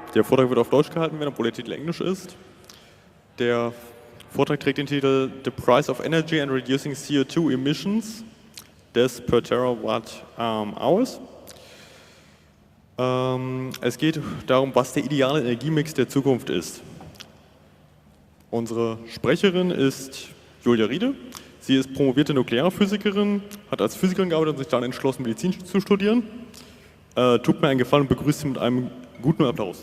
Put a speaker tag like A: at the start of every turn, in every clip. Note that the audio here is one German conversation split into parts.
A: Der Vortrag wird auf Deutsch gehalten werden, obwohl der Titel Englisch ist. Der Vortrag trägt den Titel The Price of Energy and Reducing CO2 Emissions des per Terawatt Hours. Es geht darum, was der ideale Energiemix der Zukunft ist. Unsere Sprecherin ist Julia Riede. Sie ist promovierte Nuklearphysikerin, hat als Physikerin gearbeitet und sich dann entschlossen, Medizin zu studieren. Tut mir einen Gefallen und begrüßt Sie mit einem guten Applaus.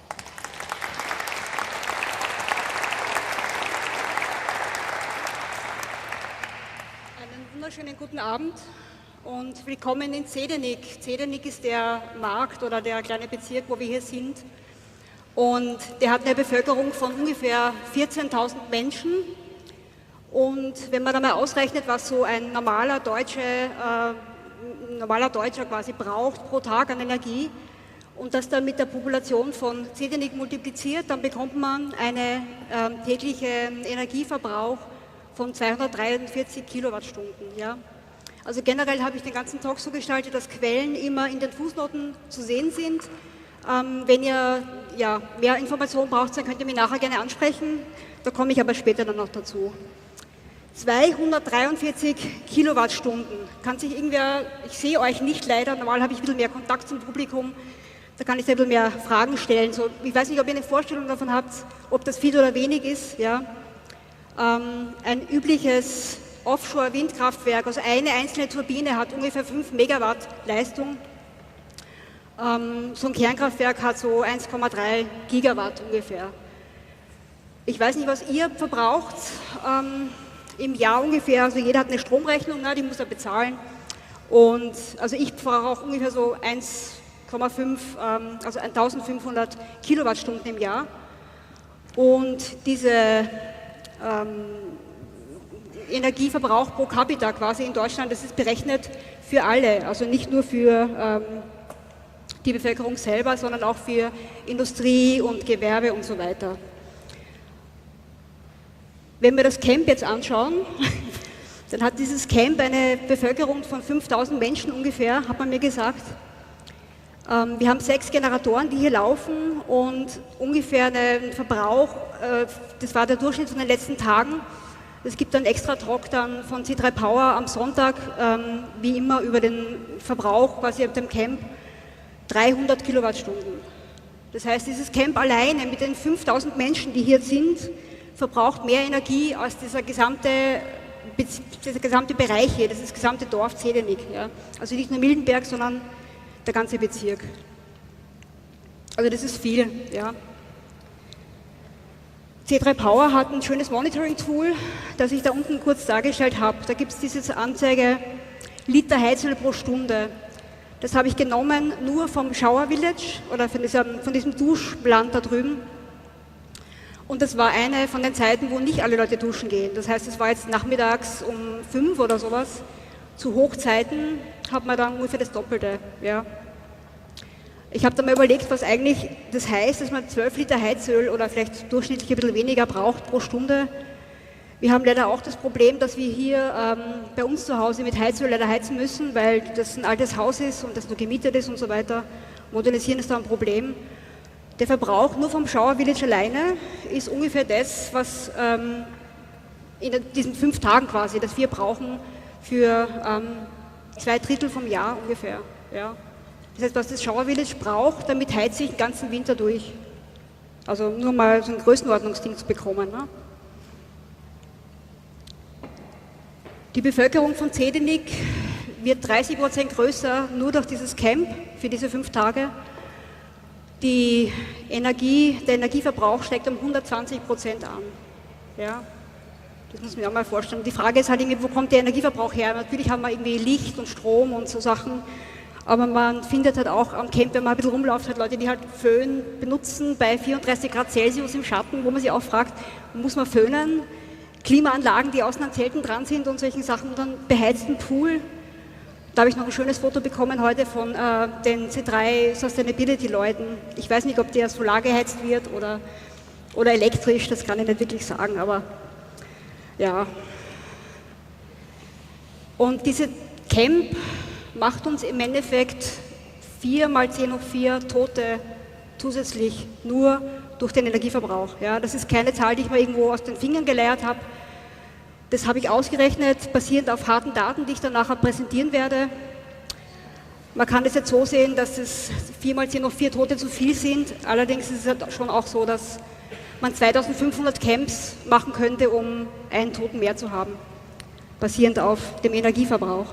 B: Einen wunderschönen guten Abend und willkommen in Zedenik. Zedenik ist der Markt oder der kleine Bezirk, wo wir hier sind. Und der hat eine Bevölkerung von ungefähr 14.000 Menschen. Und wenn man dann mal ausrechnet, was so ein normaler Deutscher quasi braucht pro Tag an Energie und das dann mit der Population von Zedenik multipliziert, dann bekommt man einen täglichen Energieverbrauch von 243 Kilowattstunden. Ja? Also generell habe ich den ganzen Talk so gestaltet, dass Quellen immer in den Fußnoten zu sehen sind. Wenn ihr mehr Informationen braucht, dann könnt ihr mich nachher gerne ansprechen. Da komme ich aber später dann noch dazu. 243 Kilowattstunden. Kann sich irgendwer, ich sehe euch nicht leider, normal habe ich ein bisschen mehr Kontakt zum Publikum, da kann ich ein bisschen mehr Fragen stellen. So, ich weiß nicht, ob ihr eine Vorstellung davon habt, ob das viel oder wenig ist. Ja? Ein übliches Offshore-Windkraftwerk, also eine einzelne Turbine hat ungefähr 5 Megawatt Leistung. So ein Kernkraftwerk hat so 1,3 Gigawatt ungefähr. Ich weiß nicht, was ihr verbraucht. Im Jahr ungefähr, also jeder hat eine Stromrechnung, die muss er bezahlen. Und also ich verbrauche ungefähr so 1,5, also 1500 Kilowattstunden im Jahr. Und diese Energieverbrauch pro capita quasi in Deutschland, das ist berechnet für alle, also nicht nur für die Bevölkerung selber, sondern auch für Industrie und Gewerbe und so weiter. Wenn wir das Camp jetzt anschauen, dann hat dieses Camp eine Bevölkerung von 5000 Menschen ungefähr, hat man mir gesagt. Wir haben 6 Generatoren, die hier laufen und ungefähr einen Verbrauch, das war der Durchschnitt von den letzten Tagen. Es gibt einen extra Talk dann von C3 Power am Sonntag, wie immer über den Verbrauch quasi auf dem Camp, 300 Kilowattstunden. Das heißt, dieses Camp alleine mit den 5000 Menschen, die hier sind, verbraucht mehr Energie als dieser gesamte Bereich hier, das gesamte Dorf Zedenik. Ja. Also nicht nur Mildenberg, sondern der ganze Bezirk. Also das ist viel. Ja. C3 Power hat ein schönes Monitoring-Tool, das ich da unten kurz dargestellt habe. Da gibt es diese Anzeige Liter Heizöl pro Stunde. Das habe ich genommen nur vom Shower Village oder von diesem Duschland da drüben. Und das war eine von den Zeiten, wo nicht alle Leute duschen gehen. Das heißt, es war jetzt nachmittags um 5 oder sowas. Zu Hochzeiten hat man dann ungefähr das Doppelte. Ja. Ich habe dann mal überlegt, was eigentlich das heißt, dass man 12 Liter Heizöl oder vielleicht durchschnittlich ein bisschen weniger braucht pro Stunde. Wir haben leider auch das Problem, dass wir hier bei uns zu Hause mit Heizöl leider heizen müssen, weil das ein altes Haus ist und das nur gemietet ist und so weiter. Modernisieren ist da ein Problem. Der Verbrauch nur vom Shower Village alleine ist ungefähr das, was in diesen 5 Tagen quasi, das wir brauchen für 2/3 vom Jahr ungefähr. Ja. Das heißt, was das Shower Village braucht, damit heizt sich den ganzen Winter durch. Also nur mal so ein Größenordnungsding zu bekommen. Ne? Die Bevölkerung von Zedenik wird 30% größer nur durch dieses Camp für diese 5 Tage. Der Energieverbrauch steigt um 120% an. Ja, das muss man sich auch mal vorstellen. Die Frage ist halt irgendwie, wo kommt der Energieverbrauch her? Natürlich haben wir irgendwie Licht und Strom und so Sachen, aber man findet halt auch am Camp, wenn man ein bisschen rumläuft, halt Leute, die halt Föhn benutzen bei 34 Grad Celsius im Schatten, wo man sich auch fragt, muss man föhnen? Klimaanlagen, die außen an Zelten dran sind und solchen Sachen, und dann beheizten Pool. Da habe ich noch ein schönes Foto bekommen heute von den C3 Sustainability-Leuten. Ich weiß nicht, ob der solar geheizt wird oder elektrisch, das kann ich nicht wirklich sagen, aber ja. Und diese Camp macht uns im Endeffekt 4 mal 10 hoch 4 tote zusätzlich nur durch den Energieverbrauch. Ja, das ist keine Zahl, die ich mir irgendwo aus den Fingern geleiert habe. Das habe ich ausgerechnet, basierend auf harten Daten, die ich dann nachher präsentieren werde. Man kann das jetzt so sehen, dass es 4 mal 10 hoch 4 Tote zu viel sind. Allerdings ist es halt schon auch so, dass man 2500 Camps machen könnte, um einen Toten mehr zu haben, basierend auf dem Energieverbrauch.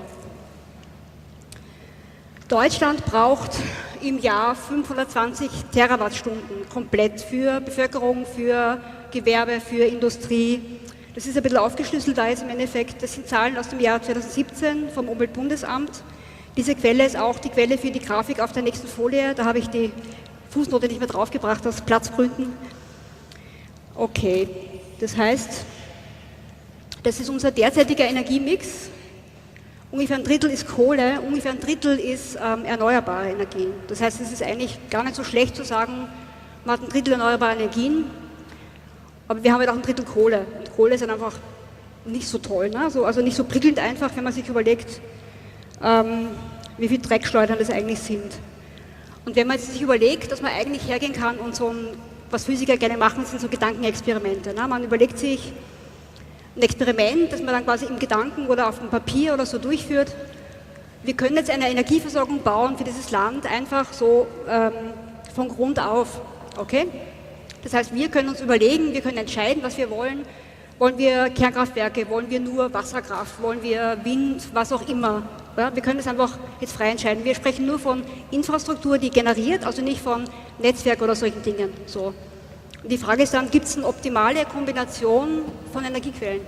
B: Deutschland braucht im Jahr 520 Terawattstunden komplett für Bevölkerung, für Gewerbe, für Industrie. Das ist ein bisschen aufgeschlüsselt da jetzt im Endeffekt. Das sind Zahlen aus dem Jahr 2017 vom Umweltbundesamt. Diese Quelle ist auch die Quelle für die Grafik auf der nächsten Folie. Da habe ich die Fußnote nicht mehr draufgebracht aus Platzgründen. Okay, das heißt, das ist unser derzeitiger Energiemix. Ungefähr ein Drittel ist Kohle, ungefähr ein Drittel ist erneuerbare Energien. Das heißt, es ist eigentlich gar nicht so schlecht zu sagen, man hat ein Drittel erneuerbare Energien, aber wir haben halt auch ein Drittel Kohle. Und Kohle ist dann einfach nicht so toll, ne? Also nicht so prickelnd einfach, wenn man sich überlegt, wie viel Dreckschleudern das eigentlich sind. Und wenn man sich überlegt, dass man eigentlich hergehen kann und was Physiker gerne machen, sind so Gedankenexperimente. Ne? Man überlegt sich ein Experiment, das man dann quasi im Gedanken oder auf dem Papier oder so durchführt. Wir können jetzt eine Energieversorgung bauen für dieses Land einfach so von Grund auf. Okay? Das heißt, wir können uns überlegen, wir können entscheiden, was wir wollen. Wollen wir Kernkraftwerke, wollen wir nur Wasserkraft, wollen wir Wind, was auch immer. Ja, wir können das einfach jetzt frei entscheiden. Wir sprechen nur von Infrastruktur, die generiert, also nicht von Netzwerk oder solchen Dingen. So. Und die Frage ist dann, gibt es eine optimale Kombination von Energiequellen?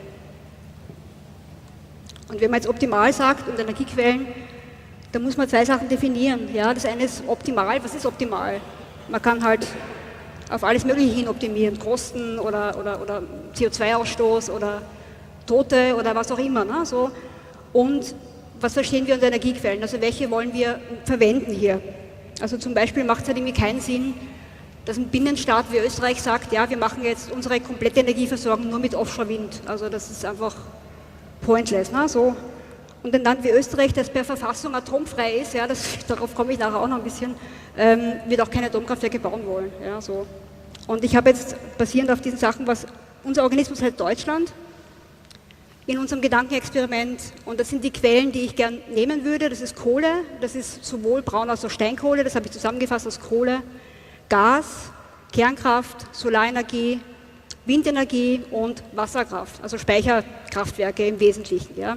B: Und wenn man jetzt optimal sagt und Energiequellen, dann muss man 2 Sachen definieren. Ja, das eine ist optimal. Was ist optimal? Man kann halt auf alles Mögliche hin optimieren, Kosten oder CO2-Ausstoß oder Tote oder was auch immer. Ne? So. Und was verstehen wir unter Energiequellen? Also welche wollen wir verwenden hier? Also zum Beispiel macht es halt irgendwie keinen Sinn, dass ein Binnenstaat wie Österreich sagt, ja, wir machen jetzt unsere komplette Energieversorgung nur mit Offshore-Wind. Also das ist einfach pointless. Ne? So. Und ein Land wie Österreich, das per Verfassung atomfrei ist, ja, darauf komme ich nachher auch noch ein bisschen, wird auch keine Atomkraftwerke bauen wollen. Ja, so. Und ich habe jetzt basierend auf diesen Sachen, was unser Organismus heißt Deutschland, in unserem Gedankenexperiment, und das sind die Quellen, die ich gern nehmen würde, das ist Kohle, das ist sowohl Braun- als auch Steinkohle, das habe ich zusammengefasst aus Kohle, Gas, Kernkraft, Solarenergie, Windenergie und Wasserkraft, also Speicherkraftwerke im Wesentlichen. Ja.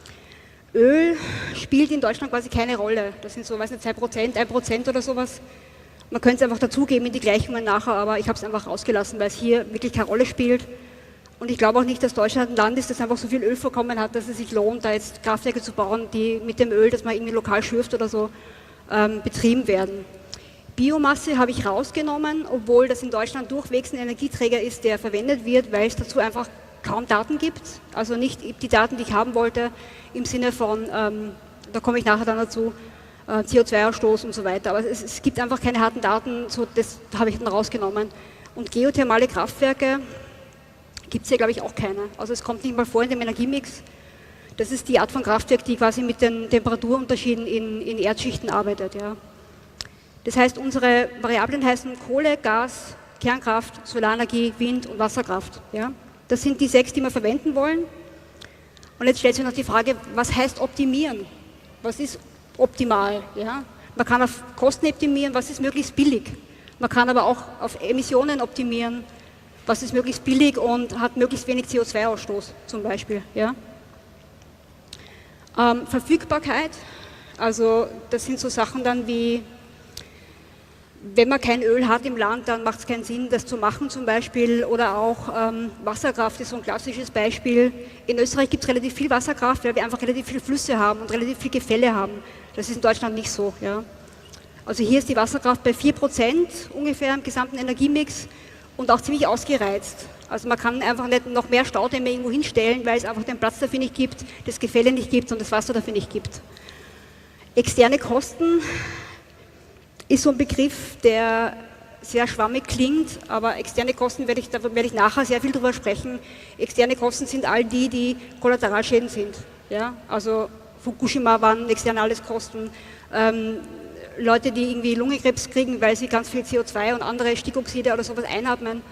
B: Öl spielt in Deutschland quasi keine Rolle, das sind so, weiß nicht, 2%, 1% oder sowas. Man könnte es einfach dazugeben in die Gleichungen nachher, aber ich habe es einfach rausgelassen, weil es hier wirklich keine Rolle spielt. Und ich glaube auch nicht, dass Deutschland ein Land ist, das einfach so viel Ölvorkommen hat, dass es sich lohnt, da jetzt Kraftwerke zu bauen, die mit dem Öl, das man irgendwie lokal schürft oder so, betrieben werden. Biomasse habe ich rausgenommen, obwohl das in Deutschland durchwegs ein Energieträger ist, der verwendet wird, weil es dazu einfach kaum Daten gibt. Also nicht die Daten, die ich haben wollte, im Sinne von, da komme ich nachher dann dazu, CO2-Ausstoß und so weiter. Aber es gibt einfach keine harten Daten, so das habe ich dann rausgenommen. Und geothermale Kraftwerke gibt es hier, glaube ich, auch keine. Also es kommt nicht mal vor in dem Energiemix. Das ist die Art von Kraftwerk, die quasi mit den Temperaturunterschieden in Erdschichten arbeitet. Ja. Das heißt, unsere Variablen heißen Kohle, Gas, Kernkraft, Solarenergie, Wind und Wasserkraft. Ja. Das sind die 6, die wir verwenden wollen. Und jetzt stellt sich noch die Frage, was heißt optimieren? Was ist optimal? Ja. Man kann auf Kosten optimieren, was ist möglichst billig? Man kann aber auch auf Emissionen optimieren, was ist möglichst billig und hat möglichst wenig CO2-Ausstoß zum Beispiel. Ja. Verfügbarkeit, also das sind so Sachen dann wie, wenn man kein Öl hat im Land, dann macht es keinen Sinn, das zu machen zum Beispiel. Oder auch Wasserkraft ist so ein klassisches Beispiel. In Österreich gibt es relativ viel Wasserkraft, weil wir einfach relativ viele Flüsse haben und relativ viele Gefälle haben. Das ist in Deutschland nicht so. Ja. Also hier ist die Wasserkraft bei 4% ungefähr im gesamten Energiemix und auch ziemlich ausgereizt. Also man kann einfach nicht noch mehr Staudämme irgendwo hinstellen, weil es einfach den Platz dafür nicht gibt, das Gefälle nicht gibt und das Wasser dafür nicht gibt. Externe Kosten ist so ein Begriff, der sehr schwammig klingt, aber externe Kosten da werde ich nachher sehr viel drüber sprechen. Externe Kosten sind all die Kollateralschäden sind. Ja? Also Fukushima waren externe Kosten, Leute, die irgendwie Lungenkrebs kriegen, weil sie ganz viel CO2 und andere Stickoxide oder sowas einatmen,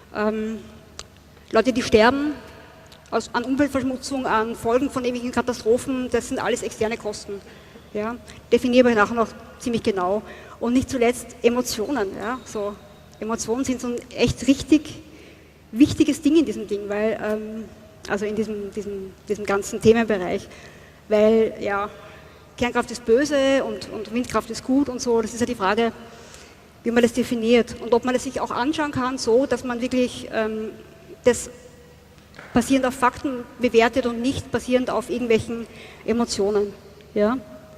B: Leute, die sterben an Umweltverschmutzung, an Folgen von ewigen Katastrophen, das sind alles externe Kosten. Ja? Definiere ich nachher noch ziemlich genau. Und nicht zuletzt Emotionen. Ja? So, Emotionen sind so ein echt richtig wichtiges Ding in diesem Ding, weil, also in diesem ganzen Themenbereich, weil ja, Kernkraft ist böse und Windkraft ist gut und so, das ist ja die Frage, wie man das definiert und ob man das sich auch anschauen kann, so, dass man wirklich das basierend auf Fakten bewertet und nicht basierend auf irgendwelchen Emotionen. Ja?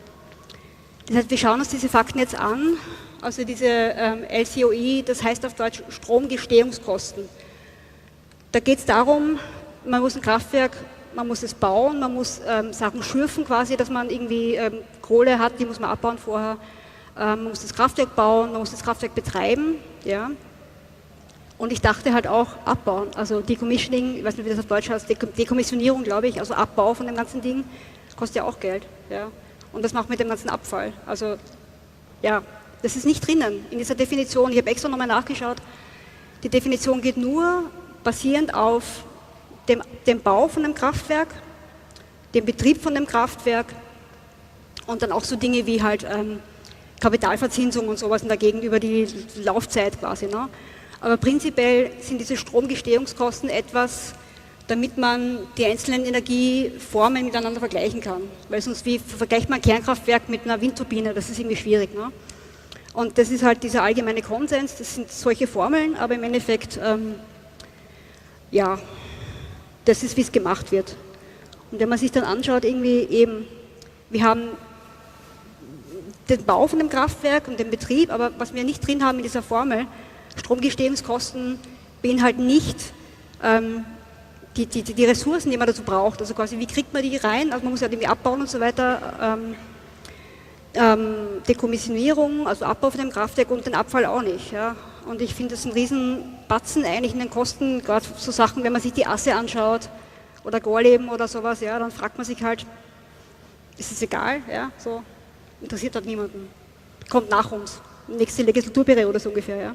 B: Das heißt, wir schauen uns diese Fakten jetzt an, also diese LCOE, das heißt auf Deutsch Stromgestehungskosten. Da geht es darum, man muss ein Kraftwerk, man muss es bauen, man muss Sachen schürfen quasi, dass man irgendwie Kohle hat, die muss man abbauen vorher. Man muss das Kraftwerk bauen, man muss das Kraftwerk betreiben. Ja. Und ich dachte halt auch abbauen, also Decommissioning, ich weiß nicht, wie das auf Deutsch heißt, Dekommissionierung, glaube ich, also Abbau von dem ganzen Ding, das kostet ja auch Geld. Ja. Und das macht mit dem ganzen Abfall. Also ja, das ist nicht drinnen in dieser Definition. Ich habe extra nochmal nachgeschaut. Die Definition geht nur basierend auf dem Bau von einem Kraftwerk, dem Betrieb von dem Kraftwerk und dann auch so Dinge wie halt Kapitalverzinsung und sowas und dagegen über die Laufzeit quasi. Ne? Aber prinzipiell sind diese Stromgestehungskosten etwas, damit man die einzelnen Energieformen miteinander vergleichen kann. Weil sonst wie vergleicht man ein Kernkraftwerk mit einer Windturbine, das ist irgendwie schwierig. Ne? Und das ist halt dieser allgemeine Konsens, das sind solche Formeln, aber im Endeffekt, ja, das ist, wie es gemacht wird. Und wenn man sich dann anschaut, irgendwie eben, wir haben den Bau von dem Kraftwerk und den Betrieb, aber was wir nicht drin haben in dieser Formel, Stromgestehungskosten beinhalten nicht die Ressourcen, die man dazu braucht. Also quasi, wie kriegt man die rein? Also man muss ja irgendwie abbauen und so weiter. Dekommissionierung, also Abbau von dem Kraftwerk und den Abfall auch nicht. Ja. Und ich finde, das ist ein Riesenbatzen eigentlich in den Kosten, gerade so Sachen, wenn man sich die Asse anschaut oder Gorleben oder sowas, ja, dann fragt man sich halt, ist es egal? Ja, so, interessiert halt niemanden. Kommt nach uns, nächste Legislaturperiode oder so ungefähr. Ja.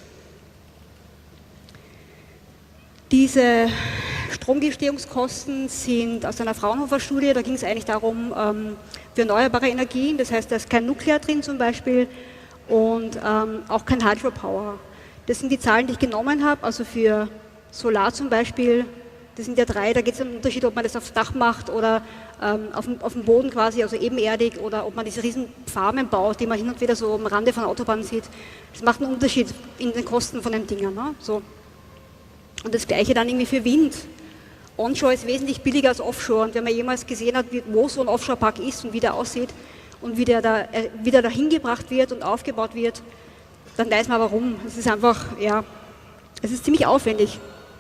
B: Diese Stromgestehungskosten sind aus einer Fraunhofer-Studie, da ging es eigentlich darum, für erneuerbare Energien, das heißt, da ist kein Nuklear drin zum Beispiel und auch kein Hydropower. Das sind die Zahlen, die ich genommen habe, also für Solar zum Beispiel, das sind ja 3, da geht es um den Unterschied, ob man das aufs Dach macht oder auf dem Boden quasi, also ebenerdig, oder ob man diese riesen Farmen baut, die man hin und wieder so am Rande von Autobahnen sieht. Das macht einen Unterschied in den Kosten von den Dingern. Ne? So. Und das Gleiche dann irgendwie für Wind. Onshore ist wesentlich billiger als Offshore und wenn man jemals gesehen hat, wo so ein Offshore-Park ist und wie der aussieht und wie der dahin gebracht wird und aufgebaut wird, dann weiß man warum. Es ist einfach, ja, es ist ziemlich aufwendig.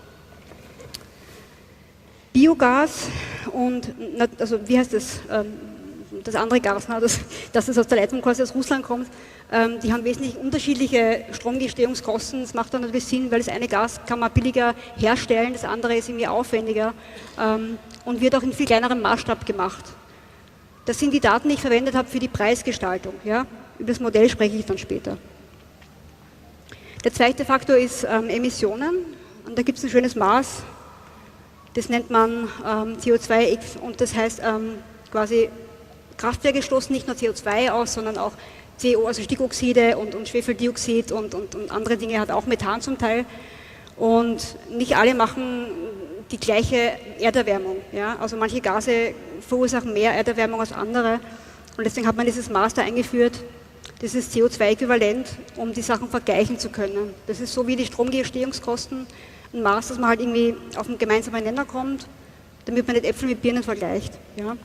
B: Biogas und, also wie heißt das, das andere Gas, ne, das aus der Leitung quasi aus Russland kommt, die haben wesentlich unterschiedliche Stromgestehungskosten. Das macht dann natürlich Sinn, weil das eine Gas kann man billiger herstellen, das andere ist irgendwie aufwendiger und wird auch in viel kleinerem Maßstab gemacht. Das sind die Daten, die ich verwendet habe für die Preisgestaltung. Ja? Über das Modell spreche ich dann später. Der zweite Faktor ist Emissionen und da gibt es ein schönes Maß, das nennt man CO2 und das heißt quasi Kraftwerke stoßen nicht nur CO2 aus, sondern auch CO, also Stickoxide und Schwefeldioxid und andere Dinge, hat auch Methan zum Teil. Und nicht alle machen die gleiche Erderwärmung. Ja? Also manche Gase verursachen mehr Erderwärmung als andere. Und deswegen hat man dieses Maß da eingeführt, dieses CO2-Äquivalent, um die Sachen vergleichen zu können. Das ist so wie die Stromgestehungskosten, ein Maß, dass man halt irgendwie auf einen gemeinsamen Nenner kommt, damit man nicht Äpfel mit Birnen vergleicht. Ja?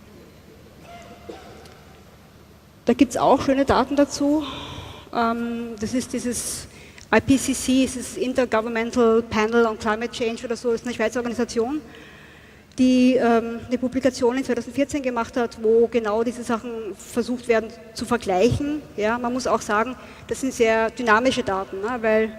B: Da gibt es auch schöne Daten dazu. Das ist dieses IPCC, das ist Intergovernmental Panel on Climate Change oder so, das ist eine Schweizer Organisation, die eine Publikation in 2014 gemacht hat, wo genau diese Sachen versucht werden zu vergleichen. Ja, man muss auch sagen, das sind sehr dynamische Daten, ne, weil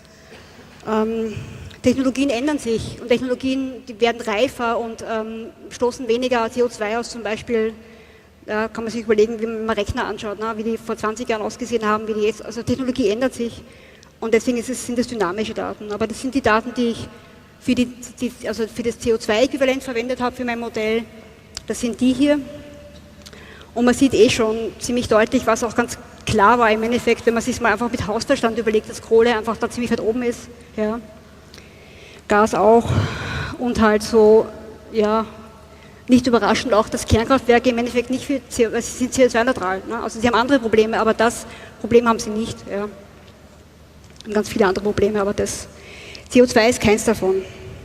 B: Technologien ändern sich und Technologien, die werden reifer und stoßen weniger CO2 aus zum Beispiel. Da kann man sich überlegen, wie man Rechner anschaut, ne? Wie die vor 20 Jahren ausgesehen haben, wie die jetzt, also Technologie ändert sich und deswegen sind es dynamische Daten. Aber das sind die Daten, die ich also für das CO2-Äquivalent verwendet habe für mein Modell. Das sind die hier. Und man sieht schon ziemlich deutlich, was auch ganz klar war im Endeffekt, wenn man sich mal einfach mit Hausverstand überlegt, dass Kohle einfach da ziemlich weit oben ist. Ja. Gas auch und halt so, ja, nicht überraschend auch, dass Kernkraftwerke im Endeffekt nicht für sie sind CO2-neutral. Ne? Also sie haben andere Probleme, aber das Problem haben sie nicht. Ja. Und ganz viele andere Probleme, aber das CO2 ist keins davon.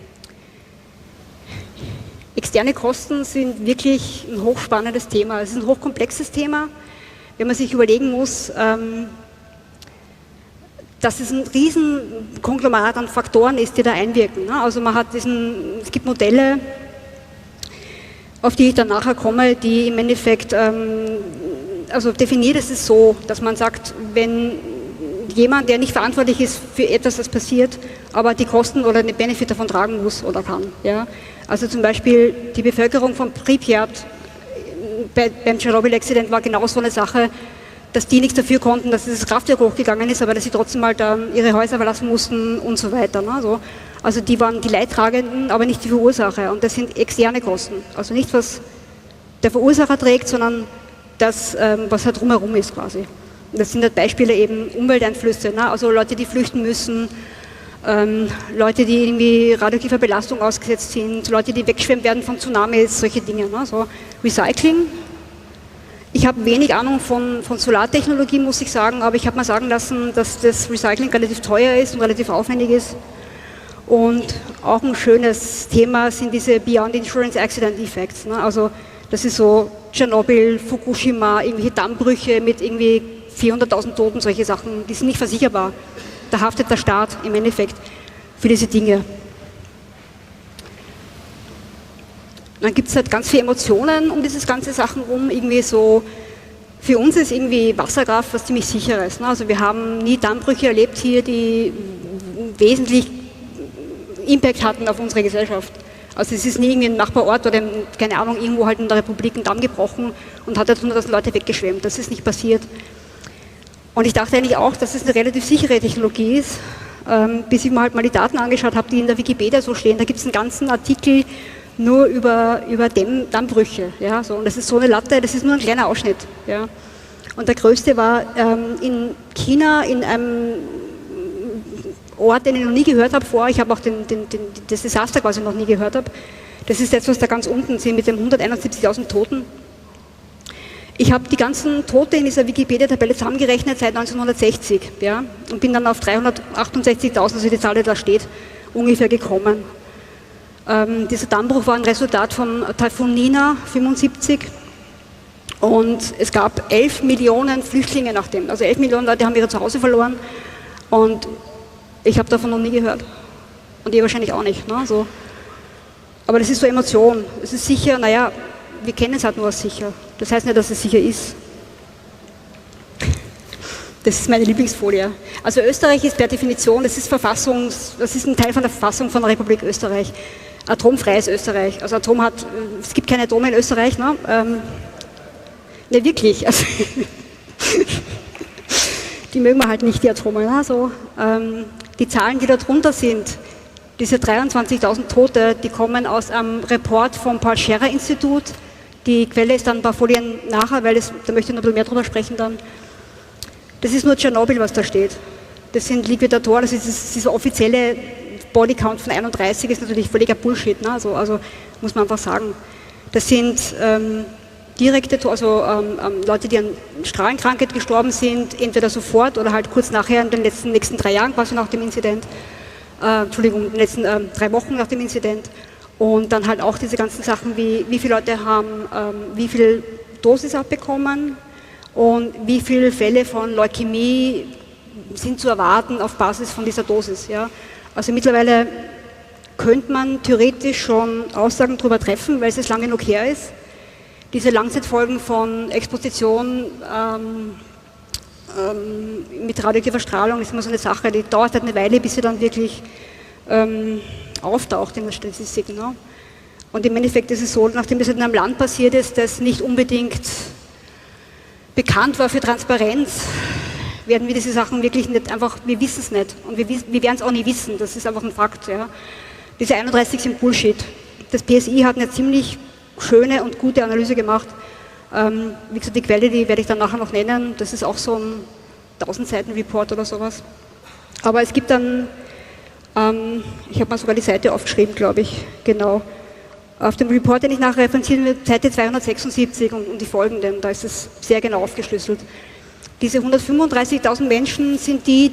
B: Externe Kosten sind wirklich ein hochspannendes Thema. Es ist ein hochkomplexes Thema, wenn man sich überlegen muss, dass es ein riesen Konglomerat an Faktoren ist, die da einwirken. Ne? Also man hat es gibt Modelle, auf die ich dann nachher komme, die im Endeffekt, also definiert es so, dass man sagt, wenn jemand, der nicht verantwortlich ist für etwas, das passiert, aber die Kosten oder den Benefit davon tragen muss oder kann. Ja? Also zum Beispiel die Bevölkerung von Pripyat beim Tschernobyl-Accident war genau so eine Sache, dass die nichts dafür konnten, dass dieses Kraftwerk hochgegangen ist, aber dass sie trotzdem halt ihre Häuser verlassen mussten und so weiter. Ne? Also die waren die Leidtragenden, aber nicht die Verursacher. Und das sind externe Kosten. Also nicht, was der Verursacher trägt, sondern das, was halt drumherum ist quasi. Und das sind halt Beispiele eben Umwelteinflüsse, ne? Also Leute, die flüchten müssen, Leute, die irgendwie radioaktiver Belastung ausgesetzt sind, Leute, die weggeschwemmt werden von Tsunamis, solche Dinge. Ne? So Recycling. Ich habe wenig Ahnung von Solartechnologie, muss ich sagen, aber ich habe mal sagen lassen, dass das Recycling relativ teuer ist und relativ aufwendig ist. Und auch ein schönes Thema sind diese Beyond Insurance Accident Effects. Ne? Also das ist so Tschernobyl, Fukushima, irgendwelche Dammbrüche mit irgendwie 400.000 Toten, solche Sachen, die sind nicht versicherbar. Da haftet der Staat im Endeffekt für diese Dinge. Dann gibt es halt ganz viele Emotionen um diese ganze Sachen rum, irgendwie so, für uns ist irgendwie Wasserkraft was ziemlich Sicheres. Ne? Also wir haben nie Dammbrüche erlebt hier, die wesentlich Impact hatten auf unsere Gesellschaft. Also es ist nie irgendwie ein Nachbarort oder, keine Ahnung, irgendwo halt in der Republik ein Damm gebrochen und hat jetzt 100.000 Leute weggeschwemmt. Das ist nicht passiert. Und ich dachte eigentlich auch, dass es eine relativ sichere Technologie ist, bis ich mir halt mal die Daten angeschaut habe, die in der Wikipedia so stehen. Da gibt es einen ganzen Artikel nur über Dammbrüche. Ja, so. Und das ist so eine Latte, das ist nur ein kleiner Ausschnitt. Ja. Und der größte war in China, in einem Ort, den ich noch nie gehört habe vorher. Ich habe auch das Desaster quasi noch nie gehört habe. Das ist jetzt, was da ganz unten sind, mit den 171.000 Toten. Ich habe die ganzen Tote in dieser Wikipedia-Tabelle zusammengerechnet seit 1960, ja, und bin dann auf 368.000, also die Zahl, die da steht, ungefähr gekommen. Dieser Dammbruch war ein Resultat von Taifun Nina, 75, und es gab 11 Millionen Flüchtlinge nach dem. Also 11 Millionen Leute haben ihre Zuhause verloren und ich habe davon noch nie gehört. Und ihr wahrscheinlich auch nicht. Ne? So. Aber das ist so Emotion. Es ist sicher, naja, wir kennen es halt nur als sicher. Das heißt nicht, dass es sicher ist. Das ist meine Lieblingsfolie. Also Österreich ist per Definition, das ist ein Teil von der Verfassung von der Republik Österreich. Atomfreies Österreich. Also es gibt keine Atome in Österreich. Ne, ne wirklich. Also die mögen wir halt nicht, die Atome. Ne? So, die Zahlen, die da drunter sind, diese 23.000 Tote, die kommen aus einem Report vom Paul-Scherrer-Institut. Die Quelle ist dann ein paar Folien nachher, weil da möchte ich noch ein bisschen mehr drüber sprechen dann. Das ist nur Tschernobyl, was da steht. Das sind Liquidatoren, das ist dieser offizielle Bodycount von 31, ist natürlich völliger Bullshit. Ne? Also muss man einfach sagen. Das sind direkte, Leute, die an Strahlenkrankheit gestorben sind, entweder sofort oder halt kurz nachher in den nächsten 3 Jahren, quasi nach dem Inzident. In den letzten 3 Wochen nach dem Inzident. Und dann halt auch diese ganzen Sachen wie viele Leute haben wie viel Dosis abbekommen und wie viele Fälle von Leukämie sind zu erwarten auf Basis von dieser Dosis. Ja. Also mittlerweile könnte man theoretisch schon Aussagen darüber treffen, weil es jetzt lange genug her ist. Diese Langzeitfolgen von Exposition mit radioaktiver Strahlung ist immer so eine Sache, die dauert halt eine Weile, bis sie dann wirklich auftaucht in der Statistik. Ne? Und im Endeffekt ist es so, nachdem das in einem Land passiert ist, das nicht unbedingt bekannt war für Transparenz, werden wir diese Sachen wirklich nicht einfach, wir wissen es nicht und wir werden es auch nicht wissen, das ist einfach ein Fakt. Ja. Diese 31 sind Bullshit. Das PSI hat eine ziemlich schöne und gute Analyse gemacht. Wie gesagt, die Quelle, die werde ich dann nachher noch nennen, das ist auch so ein 1000-Seiten-Report oder sowas. Aber es gibt dann, ich habe mal sogar die Seite aufgeschrieben, glaube ich, genau. Auf dem Report, den ich nachher referenzieren will, Seite 276 und die folgenden, da ist es sehr genau aufgeschlüsselt. Diese 135.000 Menschen sind die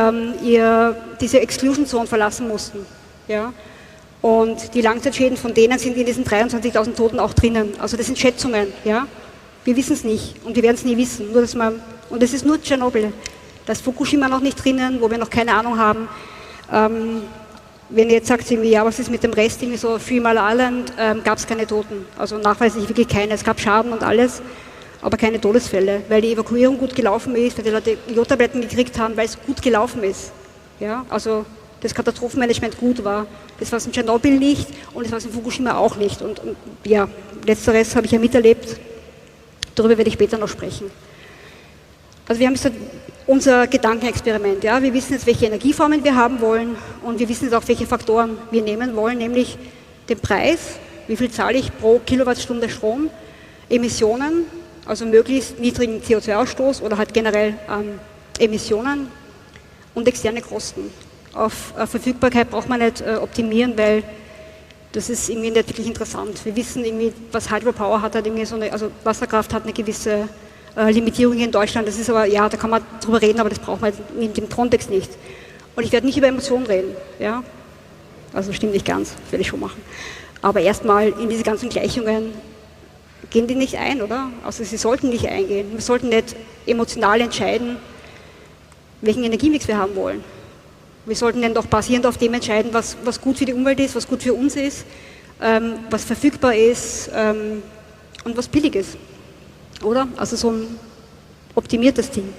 B: diese Exclusion Zone verlassen mussten. Ja? Und die Langzeitschäden von denen sind in diesen 23.000 Toten auch drinnen. Also das sind Schätzungen. Ja? Wir wissen es nicht und wir werden es nie wissen. Und es ist nur Tschernobyl. Da ist Fukushima noch nicht drinnen, wo wir noch keine Ahnung haben. Wenn ihr jetzt sagt, ja, was ist mit dem Rest, so 3 Mile Island, gab es keine Toten. Also nachweislich wirklich keine. Es gab Schaden und alles, aber keine Todesfälle, weil die Evakuierung gut gelaufen ist, weil die Leute Jodtabletten gekriegt haben, weil es gut gelaufen ist. Ja? Also das Katastrophenmanagement gut war. Das war es in Tschernobyl nicht und das war es in Fukushima auch nicht. Und ja, letzteres habe ich ja miterlebt. Darüber werde ich später noch sprechen. Also wir haben jetzt unser Gedankenexperiment. Ja? Wir wissen jetzt, welche Energieformen wir haben wollen und wir wissen jetzt auch, welche Faktoren wir nehmen wollen, nämlich den Preis, wie viel zahle ich pro Kilowattstunde Strom, Emissionen, also möglichst niedrigen CO2-Ausstoß oder halt generell Emissionen und externe Kosten. Auf Verfügbarkeit braucht man nicht optimieren, weil das ist irgendwie nicht wirklich interessant. Wir wissen irgendwie, was Hydropower hat, also Wasserkraft hat eine gewisse Limitierung hier in Deutschland. Das ist aber, ja, da kann man drüber reden, aber das braucht man in dem Kontext nicht. Und ich werde nicht über Emotionen reden. Ja? Also stimmt nicht ganz, das werde ich schon machen. Aber erstmal in diese ganzen Gleichungen gehen die nicht ein, oder? Also sie sollten nicht eingehen. Wir sollten nicht emotional entscheiden, welchen Energiemix wir haben wollen. Wir sollten dann doch basierend auf dem entscheiden, was gut für die Umwelt ist, was gut für uns ist, was verfügbar ist und was billig ist. Oder? Also so ein optimiertes Ding.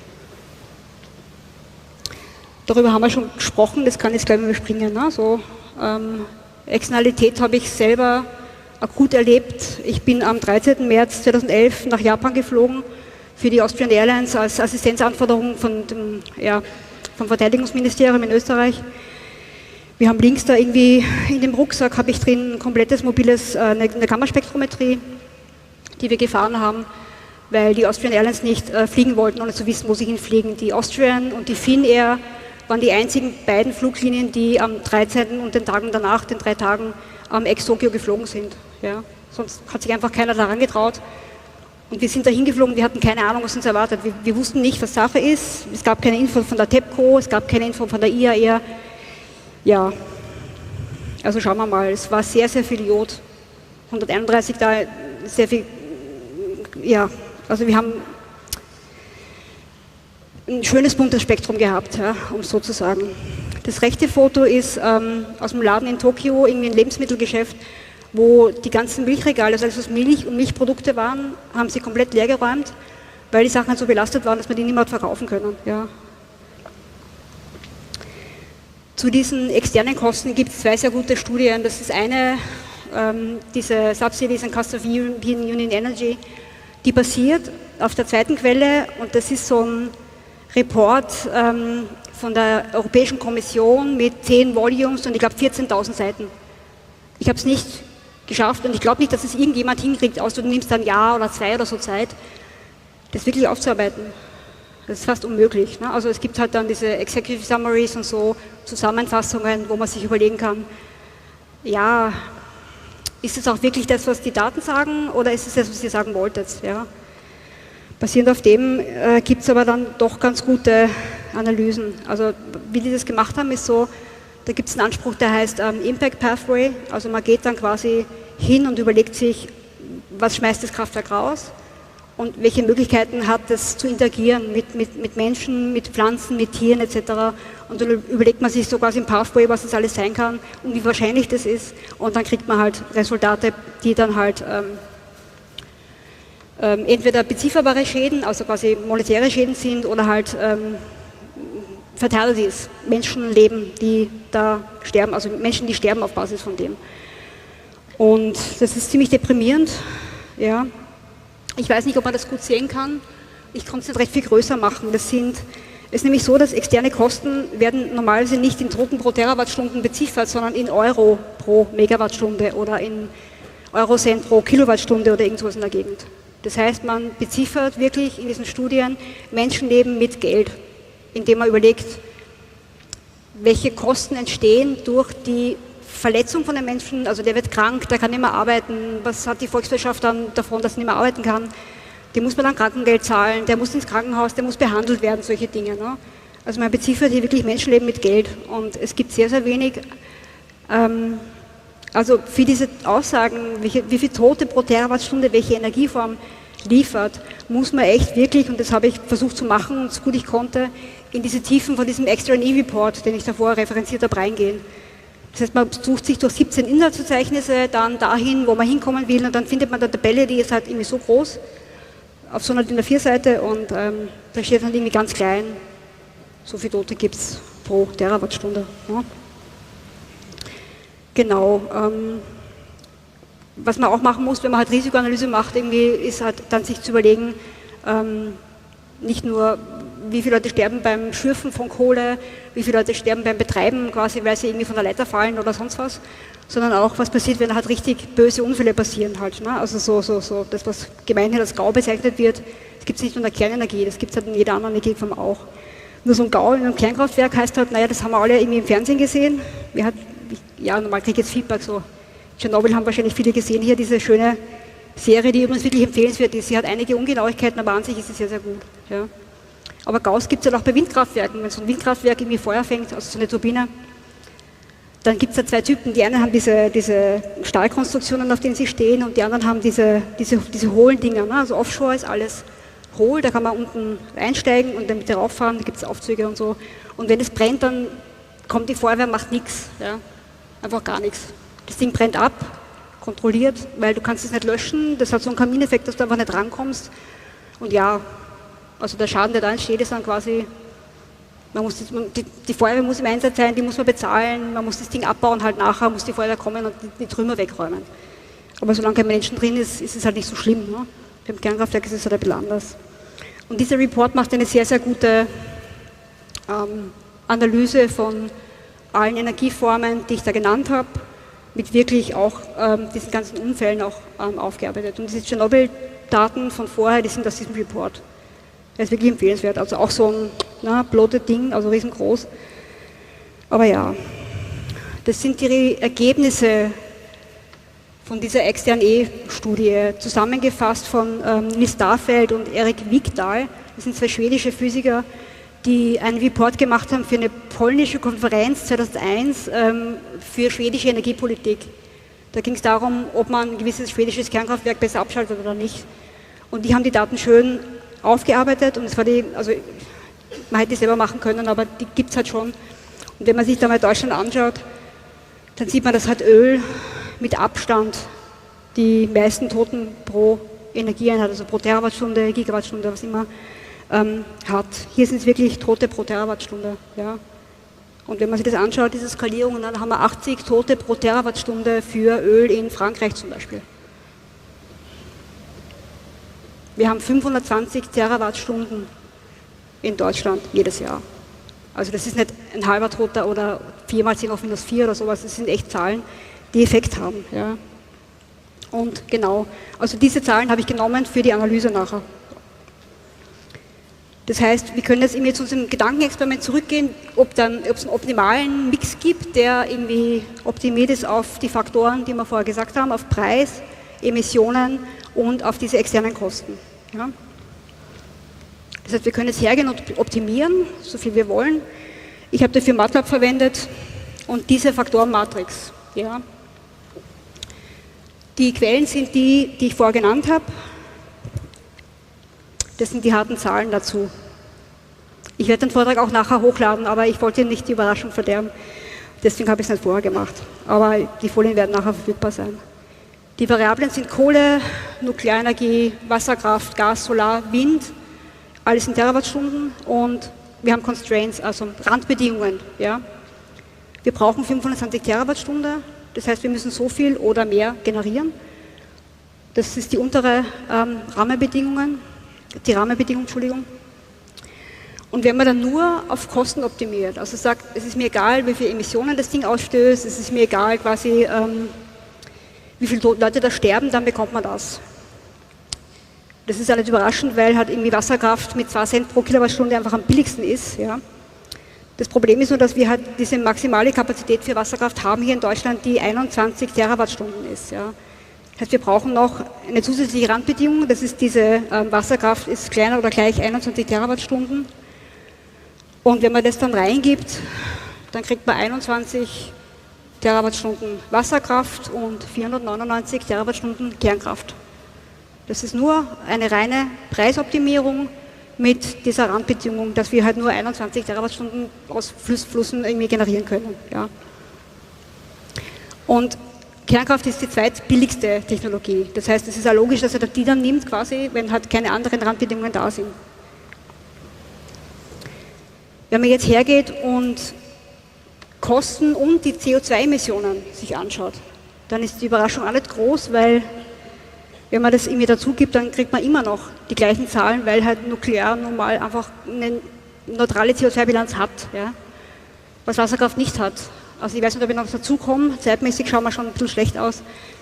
B: Darüber haben wir schon gesprochen, das kann ich jetzt gleich mal überspringen. Ne? So, Externalität habe ich selber akut erlebt. Ich bin am 13. März 2011 nach Japan geflogen für die Austrian Airlines als Assistenzanforderung vom Verteidigungsministerium in Österreich. Wir haben links da irgendwie in dem Rucksack, habe ich drin ein komplettes mobiles, eine Gammaspektrometrie, die wir gefahren haben, weil die Austrian Airlines nicht fliegen wollten, ohne zu wissen, wo sie hinfliegen. Die Austrian und die Finnair waren die einzigen beiden Fluglinien, die am 13. und den Tagen danach, den 3 Tagen, ex-Tokio geflogen sind. Ja. Sonst hat sich einfach keiner daran getraut. Und wir sind da hingeflogen, wir hatten keine Ahnung, was uns erwartet. Wir wussten nicht, was Sache ist. Es gab keine Info von der TEPCO, es gab keine Info von der IAEA. Ja, also schauen wir mal, es war sehr, sehr viel Jod. 131 da, sehr viel, ja, also wir haben ein schönes buntes Spektrum gehabt, ja, um es so zu sagen. Das rechte Foto ist aus dem Laden in Tokio, irgendwie ein Lebensmittelgeschäft, wo die ganzen Milchregale, also alles was Milch und Milchprodukte waren, haben sie komplett leer geräumt, weil die Sachen halt so belastet waren, dass man die nicht mehr verkaufen können. Ja. Zu diesen externen Kosten gibt es 2 sehr gute Studien. Das ist eine, diese Subsidies and Cost of European Union Energy, die basiert auf der zweiten Quelle und das ist so ein Report von der Europäischen Kommission mit 10 Volumes und ich glaube 14.000 Seiten. Ich habe es nicht geschafft und ich glaube nicht, dass es irgendjemand hinkriegt, außer du nimmst dann ein Jahr oder 2 oder so Zeit, das wirklich aufzuarbeiten. Das ist fast unmöglich. Ne? Also es gibt halt dann diese Executive Summaries und so Zusammenfassungen, wo man sich überlegen kann, ja, ist es auch wirklich das, was die Daten sagen oder ist es das, was ihr sagen wolltet? Ja? Basierend auf dem gibt es aber dann doch ganz gute Analysen. Also wie die das gemacht haben, ist so, da gibt es einen Anspruch, der heißt Impact Pathway. Also man geht dann quasi hin und überlegt sich, was schmeißt das Kraftwerk raus und welche Möglichkeiten hat es zu interagieren mit Menschen, mit Pflanzen, mit Tieren etc. Und dann überlegt man sich so quasi im Pathway, was das alles sein kann und wie wahrscheinlich das ist. Und dann kriegt man halt Resultate, die dann halt entweder bezifferbare Schäden, also quasi monetäre Schäden sind oder halt Fatalities, Menschenleben, die da sterben, also Menschen, die sterben auf Basis von dem. Und das ist ziemlich deprimierend, ja. Ich weiß nicht, ob man das gut sehen kann. Ich konnte es nicht recht viel größer machen. Es ist nämlich so, dass externe Kosten werden normalerweise nicht in Token pro Terawattstunden beziffert, sondern in Euro pro Megawattstunde oder in Eurocent pro Kilowattstunde oder irgendwas in der Gegend. Das heißt, man beziffert wirklich in diesen Studien Menschenleben mit Geld, indem man überlegt, welche Kosten entstehen durch die Verletzung von den Menschen, also der wird krank, der kann nicht mehr arbeiten, was hat die Volkswirtschaft dann davon, dass er nicht mehr arbeiten kann? Dem muss man dann Krankengeld zahlen, der muss ins Krankenhaus, der muss behandelt werden, solche Dinge. Ne? Also man beziffert hier wirklich Menschenleben mit Geld und es gibt sehr, sehr wenig, also für diese Aussagen, wie viel Tote pro Terawattstunde welche Energieform liefert, muss man echt wirklich, und das habe ich versucht zu machen, so gut ich konnte, in diese Tiefen von diesem Extra-E-Report, den ich davor referenziert habe, reingehen. Das heißt, man sucht sich durch 17 Inhaltsverzeichnisse dann dahin, wo man hinkommen will und dann findet man eine Tabelle, die ist halt irgendwie so groß, auf so einer DIN A4-Seite und da steht dann irgendwie ganz klein, so viele Tote gibt es pro Terawattstunde. Ja. Genau. Was man auch machen muss, wenn man halt Risikoanalyse macht, irgendwie ist halt dann sich zu überlegen, nicht nur, wie viele Leute sterben beim Schürfen von Kohle, wie viele Leute sterben beim Betreiben, quasi, weil sie irgendwie von der Leiter fallen oder sonst was, sondern auch, was passiert, wenn halt richtig böse Unfälle passieren halt. Ne? Also so, das, was gemeinhin als GAU bezeichnet wird, das gibt es nicht nur in der Kernenergie, das gibt es halt in jeder anderen Energieform auch. Nur so ein GAU in einem Kernkraftwerk heißt halt, naja, das haben wir alle irgendwie im Fernsehen gesehen. Ja, normal kriege ich jetzt Feedback so. Tschernobyl haben wahrscheinlich viele gesehen hier, diese schöne Serie, die übrigens wirklich empfehlenswert ist. Sie hat einige Ungenauigkeiten, aber an sich ist sie sehr, sehr gut. Ja. Aber GAUs gibt es halt auch bei Windkraftwerken. Wenn so ein Windkraftwerk irgendwie Feuer fängt, also so eine Turbine, dann gibt es da zwei Typen. Die einen haben diese Stahlkonstruktionen, auf denen sie stehen, und die anderen haben diese hohlen Dinger. Ne? Also Offshore ist alles hohl, da kann man unten einsteigen und dann mit rauffahren, da gibt es Aufzüge und so. Und wenn es brennt, dann kommt die Feuerwehr, macht nichts. Ja? Einfach gar nichts. Das Ding brennt ab, kontrolliert, weil du kannst es nicht löschen. Das hat so einen Kamineffekt, dass du einfach nicht rankommst. Und ja, also der Schaden, der da entsteht, ist dann quasi, die Feuerwehr muss im Einsatz sein, die muss man bezahlen, man muss das Ding abbauen, halt nachher muss die Feuerwehr kommen und die Trümmer wegräumen. Aber solange kein Menschen drin ist, ist es halt nicht so schlimm. Ne? Beim Kernkraftwerk ist es halt ein bisschen anders. Und dieser Report macht eine sehr, sehr gute Analyse von allen Energieformen, die ich da genannt habe, mit wirklich auch diesen ganzen Unfällen auch aufgearbeitet. Und diese Tschernobyl-Daten von vorher, die sind aus diesem Report. Der ist wirklich empfehlenswert. Also auch so ein bloated Ding, also riesengroß. Aber ja, das sind die Ergebnisse von dieser externen E-Studie, zusammengefasst von Nils Darfeld und Erik Wigdahl. Das sind zwei schwedische Physiker, die einen Report gemacht haben für eine polnische Konferenz 2001 für schwedische Energiepolitik. Da ging es darum, ob man ein gewisses schwedisches Kernkraftwerk besser abschaltet oder nicht. Und die haben die Daten schön aufgearbeitet und es war man hätte die selber machen können, aber die gibt es halt schon. Und wenn man sich da mal Deutschland anschaut, dann sieht man, dass halt Öl mit Abstand die meisten Toten pro Energieeinheit, also pro Terawattstunde, Gigawattstunde, was immer, hat. Hier sind es wirklich Tote pro Terawattstunde. Ja. Und wenn man sich das anschaut, diese Skalierungen, dann haben wir 80 Tote pro Terawattstunde für Öl in Frankreich zum Beispiel. Wir haben 520 Terawattstunden in Deutschland jedes Jahr. Also das ist nicht ein halber Toter oder 4 mal 10 auf minus 4 oder sowas, das sind echt Zahlen, die Effekt haben. Ja. Und genau, also diese Zahlen habe ich genommen für die Analyse nachher. Das heißt, wir können jetzt irgendwie zu unserem Gedankenexperiment zurückgehen, ob es einen optimalen Mix gibt, der irgendwie optimiert ist auf die Faktoren, die wir vorher gesagt haben, auf Preis, Emissionen und auf diese externen Kosten. Ja. Das heißt, wir können jetzt hergehen und optimieren, so viel wir wollen. Ich habe dafür MATLAB verwendet und diese Faktorenmatrix. Ja. Die Quellen sind die ich vorher genannt habe. Das sind die harten Zahlen dazu. Ich werde den Vortrag auch nachher hochladen, aber ich wollte nicht die Überraschung verderben. Deswegen habe ich es nicht vorher gemacht. Aber die Folien werden nachher verfügbar sein. Die Variablen sind Kohle, Nuklearenergie, Wasserkraft, Gas, Solar, Wind, alles in Terawattstunden und wir haben Constraints, also Randbedingungen. Ja. Wir brauchen 520 Terawattstunden, das heißt, wir müssen so viel oder mehr generieren. Das ist die untere Rahmenbedingung, Entschuldigung. Und wenn man dann nur auf Kosten optimiert, also sagt, es ist mir egal, wie viele Emissionen das Ding ausstößt, es ist mir egal quasi, wie viele Leute da sterben, dann bekommt man das. Das ist ja nicht überraschend, weil halt irgendwie Wasserkraft mit 2 Cent pro Kilowattstunde einfach am billigsten ist. Ja. Das Problem ist nur, dass wir halt diese maximale Kapazität für Wasserkraft haben hier in Deutschland, die 21 Terawattstunden ist. Ja. Das heißt, wir brauchen noch eine zusätzliche Randbedingung, das ist diese Wasserkraft ist kleiner oder gleich 21 Terawattstunden. Und wenn man das dann reingibt, dann kriegt man 21 Terawattstunden Wasserkraft und 499 Terawattstunden Kernkraft. Das ist nur eine reine Preisoptimierung mit dieser Randbedingung, dass wir halt nur 21 Terawattstunden aus Flüssen irgendwie generieren können. Ja. Und Kernkraft ist die zweitbilligste Technologie. Das heißt, es ist auch logisch, dass er die dann nimmt, quasi, wenn halt keine anderen Randbedingungen da sind. Wenn man jetzt hergeht und Kosten und die CO2-Emissionen sich anschaut, dann ist die Überraschung auch nicht groß, weil wenn man das irgendwie dazu gibt, dann kriegt man immer noch die gleichen Zahlen, weil halt Nuklear nun mal einfach eine neutrale CO2-Bilanz hat, ja, was Wasserkraft nicht hat. Also ich weiß nicht, ob ich noch dazu komme, zeitmäßig schauen wir schon ein bisschen schlecht aus.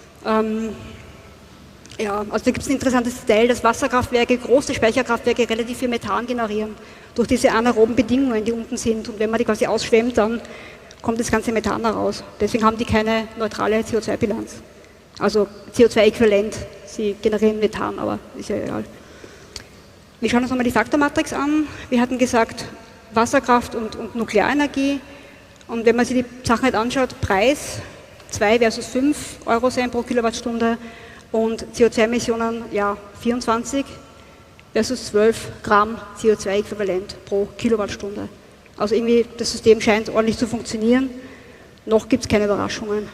B: Ja, also da gibt es ein interessantes Detail, dass Wasserkraftwerke, große Speicherkraftwerke relativ viel Methan generieren, durch diese anaeroben Bedingungen, die unten sind. Und wenn man die quasi ausschwemmt, dann kommt das ganze Methan heraus. Deswegen haben die keine neutrale CO2-Bilanz. Also CO2-Äquivalent, sie generieren Methan, aber ist ja egal. Wir schauen uns nochmal die Faktormatrix an. Wir hatten gesagt, Wasserkraft und Nuklearenergie. Und wenn man sich die Sachen halt anschaut, Preis 2 versus 5 Euro Cent pro Kilowattstunde und CO2-Emissionen, ja, 24 versus 12 Gramm CO2-Äquivalent pro Kilowattstunde. Also irgendwie, das System scheint ordentlich zu funktionieren. Noch gibt es keine Überraschungen.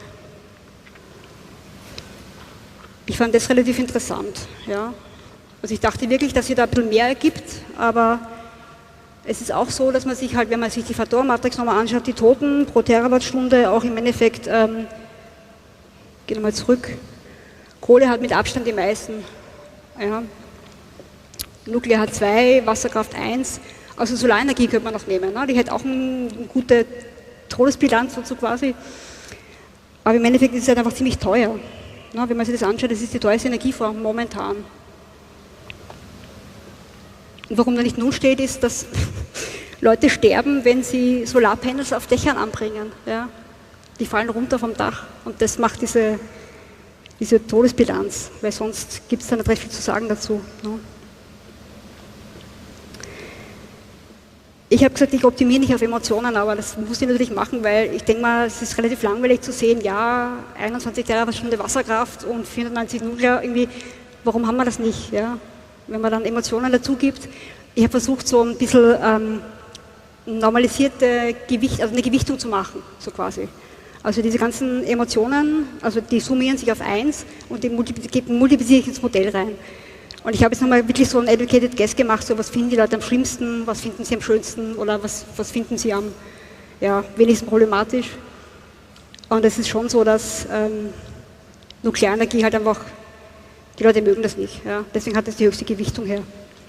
B: Ich fand das relativ interessant. Ja. Also ich dachte wirklich, dass es da ein bisschen mehr ergibt, aber es ist auch so, dass man sich halt, wenn man sich die Faktorenmatrix nochmal anschaut, die Toten pro Terawattstunde auch im Endeffekt, gehen wir mal zurück, Kohle hat mit Abstand die meisten. Ja. Nuklear hat 2, Wasserkraft 1, also Solarenergie könnte man noch nehmen. Ne? Die hat auch eine gute Todesbilanz so quasi, aber im Endeffekt ist es halt einfach ziemlich teuer. Ne? Wenn man sich das anschaut, das ist die teuerste Energieform momentan. Und warum da nicht null steht, ist, dass Leute sterben, wenn sie Solarpanels auf Dächern anbringen. Ja? Die fallen runter vom Dach und das macht diese Todesbilanz, weil sonst gibt es da nicht recht viel zu sagen dazu. Ne? Ich habe gesagt, ich optimiere nicht auf Emotionen, aber das muss ich natürlich machen, weil ich denke mal, es ist relativ langweilig zu sehen, ja, 21 Terawattstunde Wasserkraft und 490 Nuklear, irgendwie, warum haben wir das nicht? Ja? Wenn man dann Emotionen dazu gibt. Ich habe versucht, so ein bisschen normalisierte Gewicht, also eine Gewichtung zu machen, so quasi. Also diese ganzen Emotionen, also die summieren sich auf 1 und die multipliziere ich ins Modell rein. Und ich habe jetzt nochmal wirklich so ein educated guess gemacht, so was finden die Leute am schlimmsten, was finden sie am schönsten oder was finden sie am wenigsten problematisch. Und es ist schon so, dass Nuklearenergie halt einfach, die Leute mögen das nicht. Ja. Deswegen hat es die höchste Gewichtung her.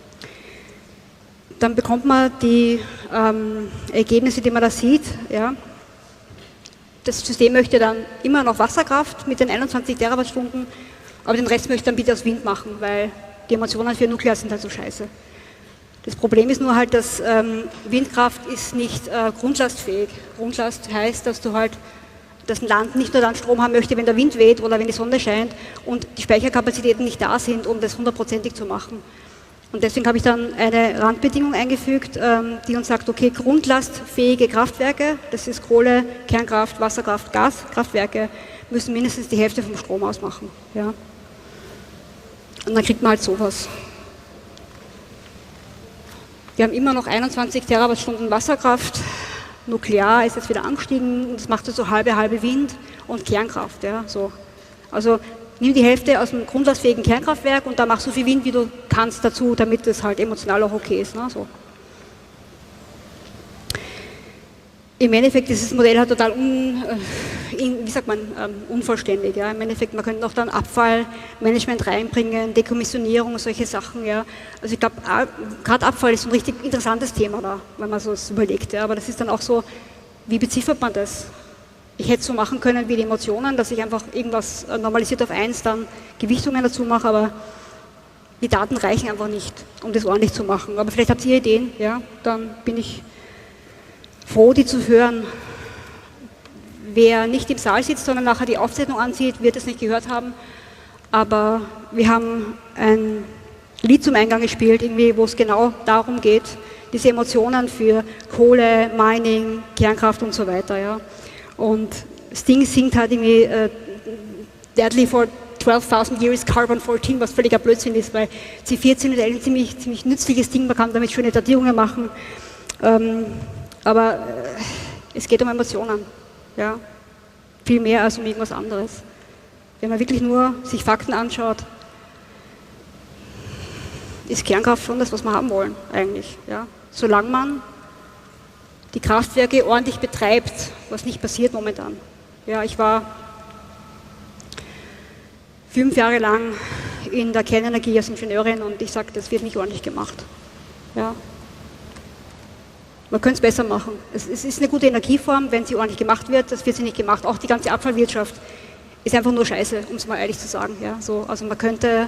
B: Dann bekommt man die Ergebnisse, die man da sieht. Ja. Das System möchte dann immer noch Wasserkraft mit den 21 Terawattstunden, aber den Rest möchte dann bitte aus Wind machen, weil die Emotionen für Nuklear sind halt so scheiße. Das Problem ist nur halt, dass Windkraft ist nicht grundlastfähig. Grundlast heißt, dass du halt, dass ein Land nicht nur dann Strom haben möchte, wenn der Wind weht oder wenn die Sonne scheint und die Speicherkapazitäten nicht da sind, um das 100%ig zu machen. Und deswegen habe ich dann eine Randbedingung eingefügt, die uns sagt, okay, grundlastfähige Kraftwerke, das ist Kohle, Kernkraft, Wasserkraft, Gaskraftwerke, müssen mindestens die Hälfte vom Strom ausmachen. Ja. Und dann kriegt man halt sowas. Wir haben immer noch 21 Terawattstunden Wasserkraft, Nuklear ist jetzt wieder angestiegen, das macht so halbe Wind und Kernkraft. Ja, so. Also nimm die Hälfte aus dem grundlastfähigen Kernkraftwerk und da mach so viel Wind, wie du kannst dazu, damit das halt emotional auch okay ist. Ne, so. Im Endeffekt ist das Modell halt total wie sagt man, unvollständig. Ja. Im Endeffekt, man könnte noch dann Abfallmanagement reinbringen, Dekommissionierung, solche Sachen. Ja. Also ich glaube, gerade Abfall ist ein richtig interessantes Thema da, wenn man so es überlegt. Ja. Aber das ist dann auch so, wie beziffert man das? Ich hätte es so machen können wie die Emotionen, dass ich einfach irgendwas normalisiert auf 1, dann Gewichtungen dazu mache, aber die Daten reichen einfach nicht, um das ordentlich zu machen. Aber vielleicht habt ihr Ideen, ja, dann bin ich froh, die zu hören. Wer nicht im Saal sitzt, sondern nachher die Aufzeichnung ansieht, wird es nicht gehört haben. Aber wir haben ein Lied zum Eingang gespielt, irgendwie, wo es genau darum geht, diese Emotionen für Kohle, Mining, Kernkraft und so weiter. Ja. Und Sting singt halt irgendwie Deadly for 12.000 years Carbon 14, was völliger Blödsinn ist, weil C14 ist ein ziemlich nützliches Ding, man kann damit schöne Datierungen machen. Aber es geht um Emotionen. Ja. Viel mehr als um irgendwas anderes. Wenn man wirklich nur sich Fakten anschaut, ist Kernkraft schon das, was wir haben wollen, eigentlich. Ja. Solange man die Kraftwerke ordentlich betreibt, was nicht passiert momentan. Ja, ich war 5 Jahre lang in der Kernenergie als Ingenieurin und ich sage, das wird nicht ordentlich gemacht. Ja. Man könnte es besser machen. Es ist eine gute Energieform, wenn sie ordentlich gemacht wird, das wird sie nicht gemacht. Auch die ganze Abfallwirtschaft ist einfach nur Scheiße, um es mal ehrlich zu sagen. Ja, so, also man könnte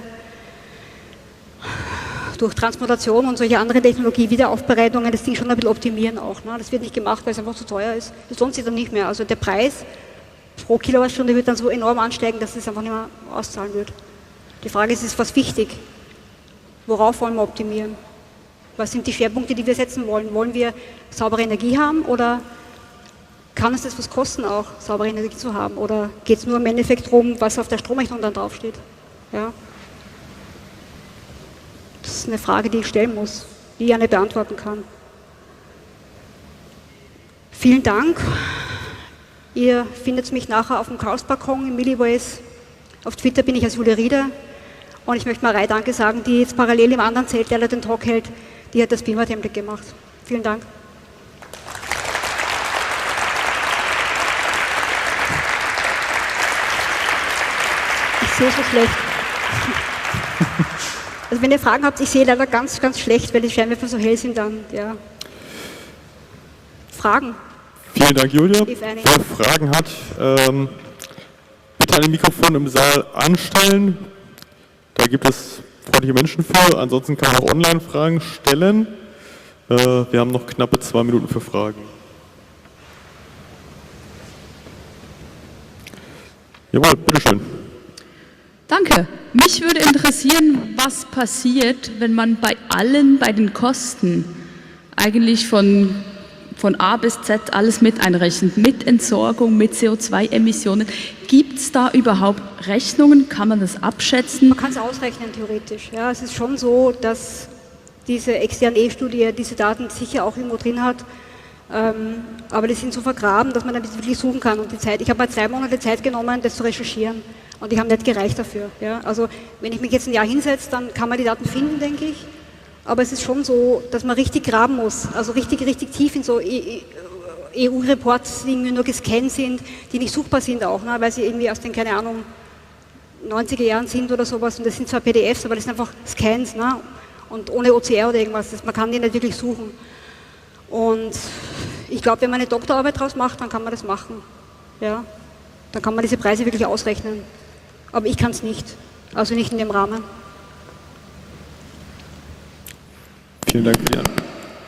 B: durch Transmutation und solche andere Technologie, Wiederaufbereitungen, das Ding schon ein bisschen optimieren auch. Ne? Das wird nicht gemacht, weil es einfach zu teuer ist. Das lohnt sich dann nicht mehr. Also der Preis pro Kilowattstunde wird dann so enorm ansteigen, dass es einfach nicht mehr auszahlen wird. Die Frage ist was wichtig? Worauf wollen wir optimieren? Was sind die Schwerpunkte, die wir setzen wollen? Wollen wir saubere Energie haben oder kann es das was kosten, auch saubere Energie zu haben? Oder geht es nur im Endeffekt darum, was auf der Stromrechnung dann draufsteht? Ja. Das ist eine Frage, die ich stellen muss, die ich ja nicht beantworten kann. Vielen Dank. Ihr findet mich nachher auf dem Chaos-Balkon im Milliways. Auf Twitter bin ich als Julia Rieder. Und ich möchte Marei Danke sagen, die jetzt parallel im anderen Zelt, der den Talk hält, die hat das Beamer-Template gemacht. Vielen Dank. Ich sehe so schlecht. Also wenn ihr Fragen habt, ich sehe leider ganz, ganz schlecht, weil die Scheinwerfer so hell sind, dann, ja. Fragen?
A: Vielen Dank, Julia. Wer Fragen hat, bitte ein Mikrofon im Saal anstellen. Da gibt es freundliche Menschen für. Ansonsten kann man auch online Fragen stellen. Wir haben noch knappe 2 Minuten für Fragen. Jawohl, bitteschön.
C: Danke. Mich würde interessieren, was passiert, wenn man bei den Kosten eigentlich von A bis Z alles mit einrechnet, mit Entsorgung, mit CO2-Emissionen. Gibt es da überhaupt Rechnungen? Kann man das abschätzen?
B: Man kann es ausrechnen, theoretisch. Ja, es ist schon so, dass diese externe E-Studie diese Daten sicher auch irgendwo drin hat. Aber die sind so vergraben, dass man dann wirklich suchen kann. Und ich habe mal 2 Monate Zeit genommen, das zu recherchieren. Und die haben nicht gereicht dafür. Ja? Also wenn ich mich jetzt ein Jahr hinsetze, dann kann man die Daten finden, denke ich. Aber es ist schon so, dass man richtig graben muss, also richtig tief in so EU-Reports, die irgendwie nur gescannt sind, die nicht suchbar sind auch, ne? Weil sie irgendwie aus den, keine Ahnung, 90er Jahren sind oder sowas. Und das sind zwar PDFs, aber das sind einfach Scans, ne? Und ohne OCR oder irgendwas. Man kann die nicht wirklich suchen. Und ich glaube, wenn man eine Doktorarbeit draus macht, dann kann man das machen. Ja? Dann kann man diese Preise wirklich ausrechnen. Aber ich kann es nicht, also nicht in dem Rahmen.
A: Vielen Dank für die Antwort.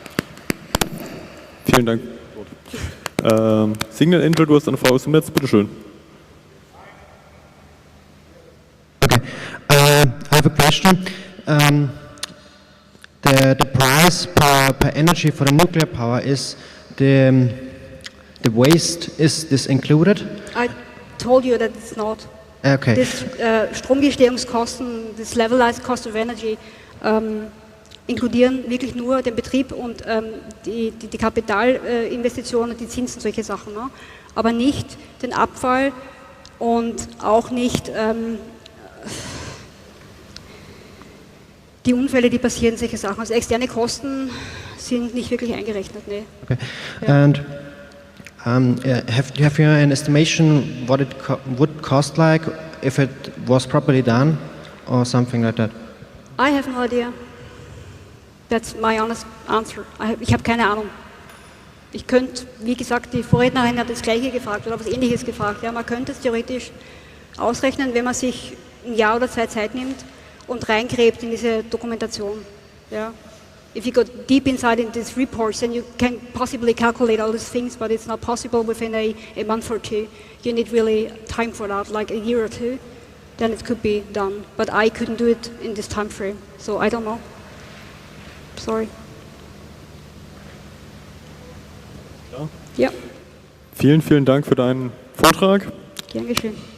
A: Vielen Dank. Signal Angel, du hast eine Frage aus dem Netz, bitteschön.
D: Okay, I have a question. The price per energy for the nuclear power is the waste, is this included?
B: I told you that it's not.
D: Okay.
B: Das Stromgestehungskosten, das Levelized Cost of Energy, inkludieren wirklich nur den Betrieb und die Kapitalinvestitionen, die Zinsen, solche Sachen. Ne? Aber nicht den Abfall und auch nicht die Unfälle, die passieren, solche Sachen. Also externe Kosten sind nicht wirklich eingerechnet. Nee.
D: Okay.
B: Ja.
D: And Have you an estimation what it would cost like if it was properly done or something like that?
B: I have no idea. That's my honest answer. Ich habe keine Ahnung. Ich könnte, wie gesagt, die Vorrednerin hat das Gleiche gefragt oder was Ähnliches gefragt. Ja, man könnte es theoretisch ausrechnen, wenn man sich ein Jahr oder 2 Zeit nimmt und reingräbt in diese Dokumentation. Ja. If you go deep inside in these reports, then you can possibly calculate all these things, but it's not possible within a month or two. You need really time for that, like a year or 2. Then it could be done. But I couldn't do it in this time frame, so I don't know. Sorry.
A: Ja.
B: Ja,
A: Vielen, vielen Dank für deinen Vortrag.
B: gern geschehen.